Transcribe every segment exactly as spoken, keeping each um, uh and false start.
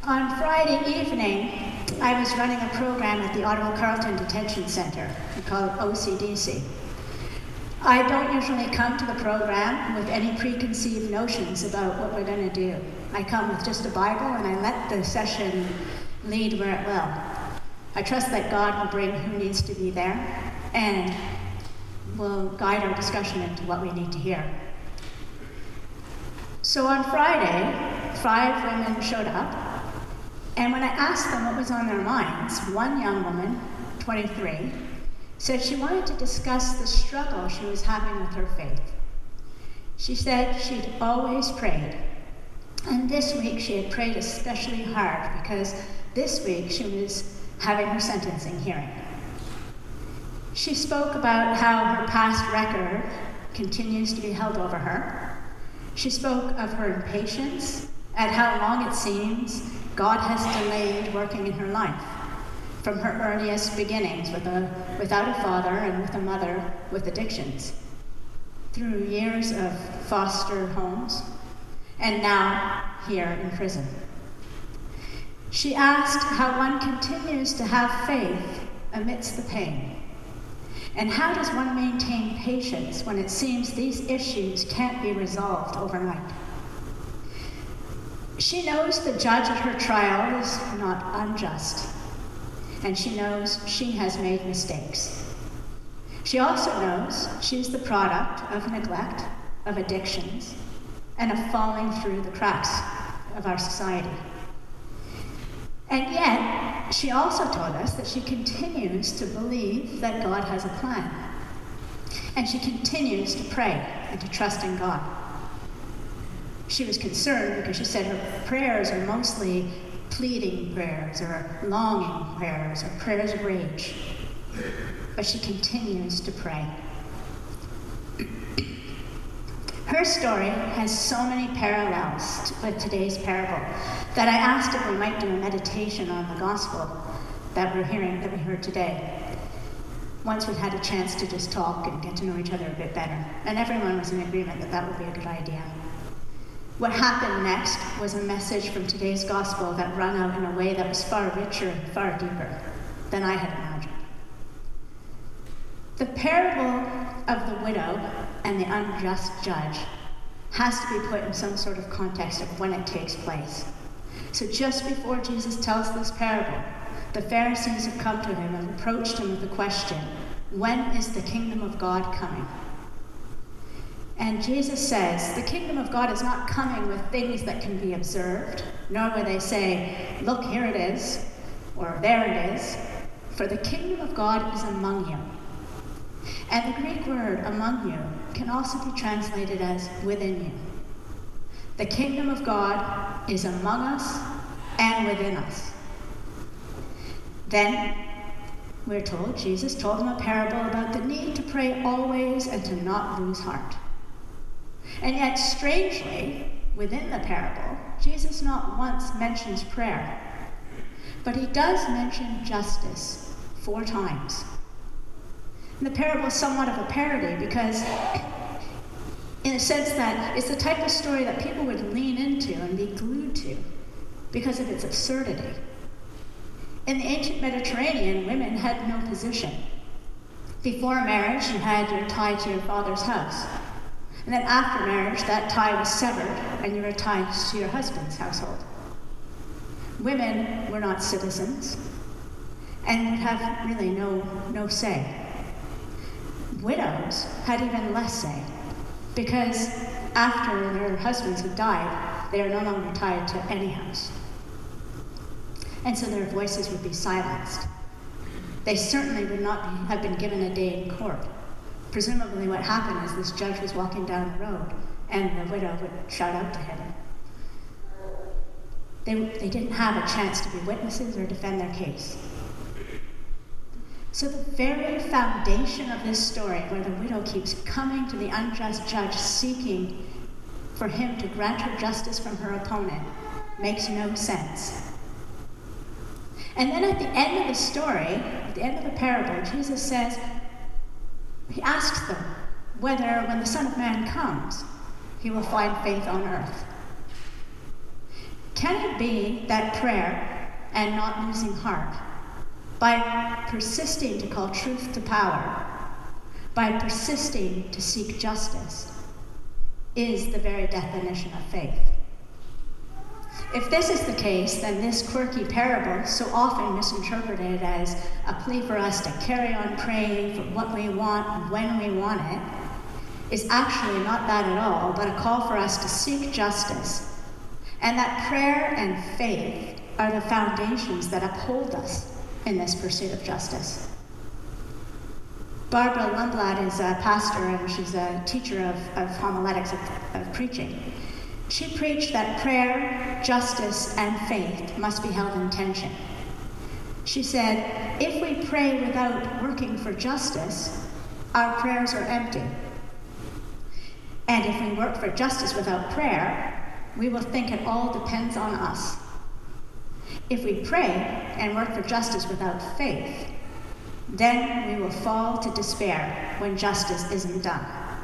On Friday evening, I was running a program at the Ottawa Carleton Detention Centre. We call it O C D C. I don't usually come to the program with any preconceived notions about what we're going to do. I come with just a Bible and I let the session lead where it will. I trust that God will bring who needs to be there and will guide our discussion into what we need to hear. So on Friday, five women showed up. And when I asked them what was on their minds, one young woman, twenty-three, said she wanted to discuss the struggle she was having with her faith. She said she'd always prayed, and this week she had prayed especially hard because this week she was having her sentencing hearing. She spoke about how her past record continues to be held over her. She spoke of her impatience at how long it seems God has delayed working in her life, from her earliest beginnings with a, without a father and with a mother with addictions, through years of foster homes, and now here in prison. She asked how one continues to have faith amidst the pain, and how does one maintain patience when it seems these issues can't be resolved overnight. She knows the judge at her trial is not unjust, and she knows she has made mistakes. She also knows she's the product of neglect, of addictions, and of falling through the cracks of our society. And yet, she also told us that she continues to believe that God has a plan, and she continues to pray and to trust in God. She was concerned because she said her prayers are mostly pleading prayers or longing prayers or prayers of rage. But she continues to pray. Her story has so many parallels with today's parable that I asked if we might do a meditation on the gospel that we're hearing, that we heard today. Once we'd had a chance to just talk and get to know each other a bit better. And everyone was in agreement that that would be a good idea. What happened next was a message from today's gospel that ran out in a way that was far richer and far deeper than I had imagined. The parable of the widow and the unjust judge has to be put in some sort of context of when it takes place. So just before Jesus tells this parable, the Pharisees have come to him and approached him with the question, when is the kingdom of God coming? And Jesus says, the kingdom of God is not coming with things that can be observed, nor will they say, look, here it is, or there it is, for the kingdom of God is among you. And the Greek word among you can also be translated as within you. The kingdom of God is among us and within us. Then, we're told, Jesus told them a parable about the need to pray always and to not lose heart. And yet, strangely, within the parable, Jesus not once mentions prayer, but he does mention justice four times. And the parable is somewhat of a parody because, in a sense that it's the type of story that people would lean into and be glued to because of its absurdity. In the ancient Mediterranean, women had no position. Before marriage, you had your tie to your father's house. And then after marriage, that tie was severed, and you were tied to your husband's household. Women were not citizens, and would have really no, no say. Widows had even less say, because after their husbands had died, they are no longer tied to any house. And so their voices would be silenced. They certainly would not be, have been given a day in court. Presumably what happened is this judge was walking down the road and the widow would shout out to him. They, they didn't have a chance to be witnesses or defend their case. So the very foundation of this story, where the widow keeps coming to the unjust judge seeking for him to grant her justice from her opponent, makes no sense. And then at the end of the story, at the end of the parable, Jesus says, he asks them whether when the Son of Man comes, he will find faith on earth. Can it be that prayer and not losing heart, by persisting to call truth to power, by persisting to seek justice, is the very definition of faith? If this is the case, then this quirky parable, so often misinterpreted as a plea for us to carry on praying for what we want when we want it, is actually not that at all, but a call for us to seek justice, and that prayer and faith are the foundations that uphold us in this pursuit of justice. Barbara Lundblad is a pastor and she's a teacher of, of homiletics, of, of preaching. She preached that prayer, justice, and faith must be held in tension. She said, if we pray without working for justice, our prayers are empty. And if we work for justice without prayer, we will think it all depends on us. If we pray and work for justice without faith, then we will fall to despair when justice isn't done.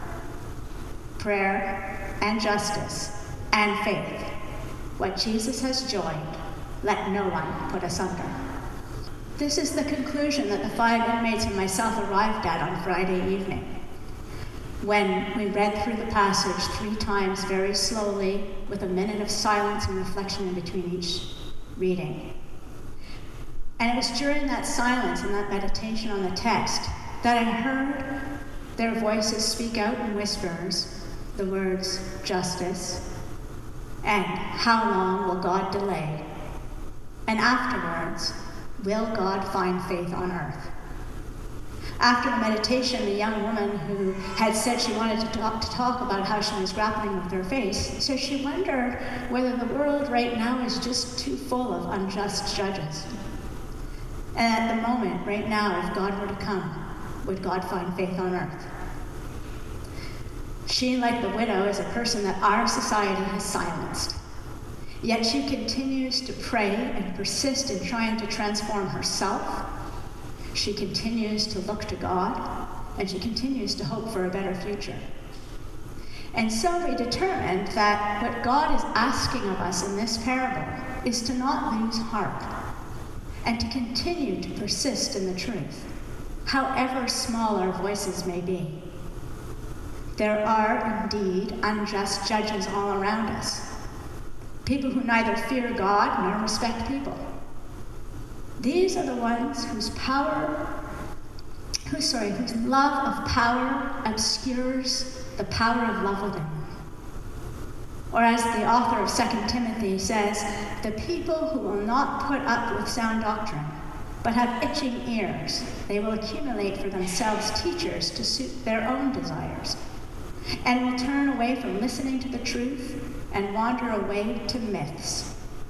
Prayer and justice and faith, what Jesus has joined, let no one put asunder. This is the conclusion that the five inmates and myself arrived at on Friday evening, when we read through the passage three times very slowly, with a minute of silence and reflection in between each reading. And it was during that silence and that meditation on the text that I heard their voices speak out in whispers the words justice and how long will God delay, and afterwards, will God find faith on earth? After the meditation, the young woman who had said she wanted to talk, to talk about how she was grappling with her faith, so she wondered whether the world right now is just too full of unjust judges. And at the moment, right now, if God were to come, would God find faith on earth? She, like the widow, is a person that our society has silenced. Yet she continues to pray and persist in trying to transform herself. She continues to look to God, and she continues to hope for a better future. And so we determined that what God is asking of us in this parable is to not lose heart, and to continue to persist in the truth, however small our voices may be. There are indeed unjust judges all around us, people who neither fear God nor respect people. These are the ones whose power, whose sorry, whose love of power obscures the power of love within them. Or as the author of Second Timothy says, the people who will not put up with sound doctrine, but have itching ears, they will accumulate for themselves teachers to suit their own desires, and will turn away from listening to the truth and wander away to myths.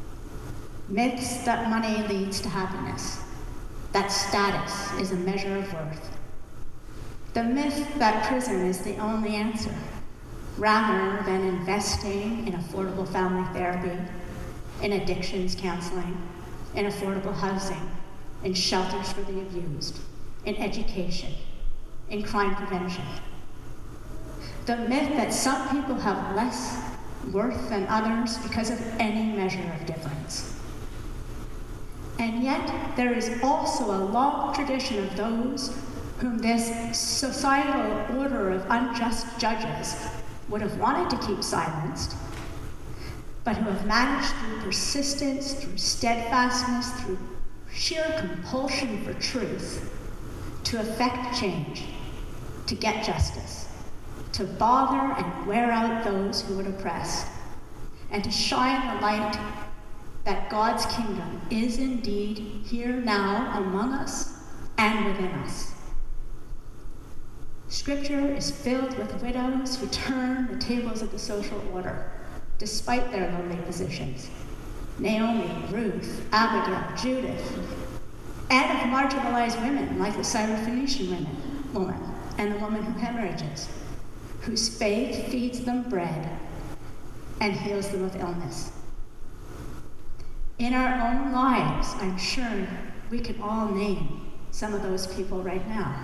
Myths that money leads to happiness, that status is a measure of worth. The myth that prison is the only answer, rather than investing in affordable family therapy, in addictions counseling, in affordable housing, in shelters for the abused, in education, in crime prevention. The myth that some people have less worth than others because of any measure of difference. And yet, there is also a long tradition of those whom this societal order of unjust judges would have wanted to keep silenced, but who have managed through persistence, through steadfastness, through sheer compulsion for truth, to effect change, to get justice, to bother and wear out those who would oppress, and to shine the light that God's kingdom is indeed here now among us and within us. Scripture is filled with widows who turn the tables of the social order, despite their lowly positions. Naomi, Ruth, Abigail, Judith, and of marginalized women like the Syrophoenician women, woman and the woman who hemorrhages, whose faith feeds them bread and heals them of illness. In our own lives, I'm sure we can all name some of those people right now.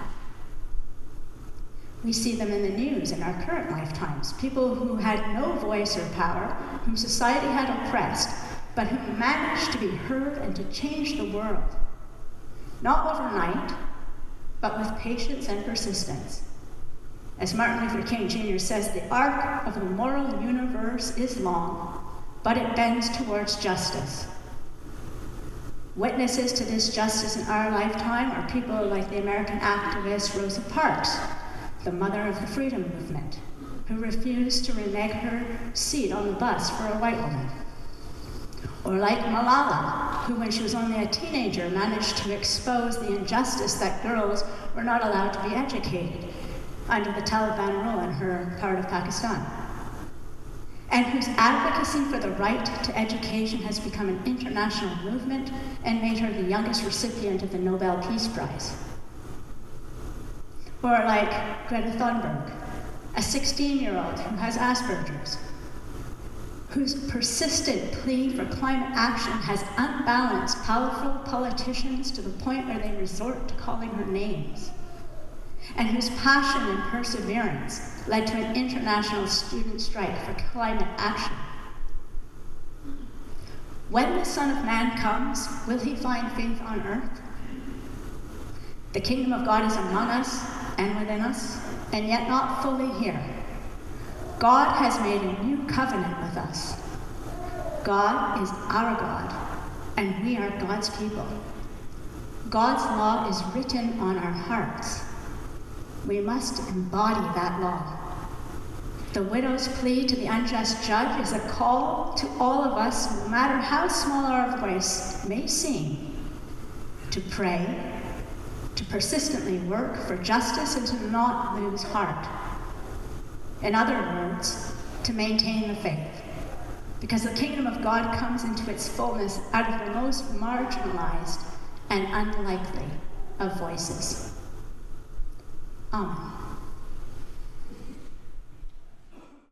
We see them in the news in our current lifetimes, people who had no voice or power, whom society had oppressed, but who managed to be heard and to change the world. Not overnight, but with patience and persistence. As Martin Luther King Junior says, the arc of the moral universe is long, but it bends towards justice. Witnesses to this justice in our lifetime are people like the American activist Rosa Parks, the mother of the freedom movement, who refused to renege her seat on the bus for a white woman. Or like Malala, who when she was only a teenager managed to expose the injustice that girls were not allowed to be educated under the Taliban rule in her part of Pakistan, and whose advocacy for the right to education has become an international movement and made her the youngest recipient of the Nobel Peace Prize. Or like Greta Thunberg, a sixteen-year-old who has Asperger's, whose persistent plea for climate action has unbalanced powerful politicians to the point where they resort to calling her names, and whose passion and perseverance led to an international student strike for climate action. When the Son of Man comes, will he find faith on earth? The kingdom of God is among us and within us, and yet not fully here. God has made a new covenant with us. God is our God, and we are God's people. God's law is written on our hearts. We must embody that law. The widow's plea to the unjust judge is a call to all of us, no matter how small our voice may seem, to pray, to persistently work for justice, and to not lose heart. In other words, to maintain the faith. Because the kingdom of God comes into its fullness out of the most marginalized and unlikely of voices. Amen.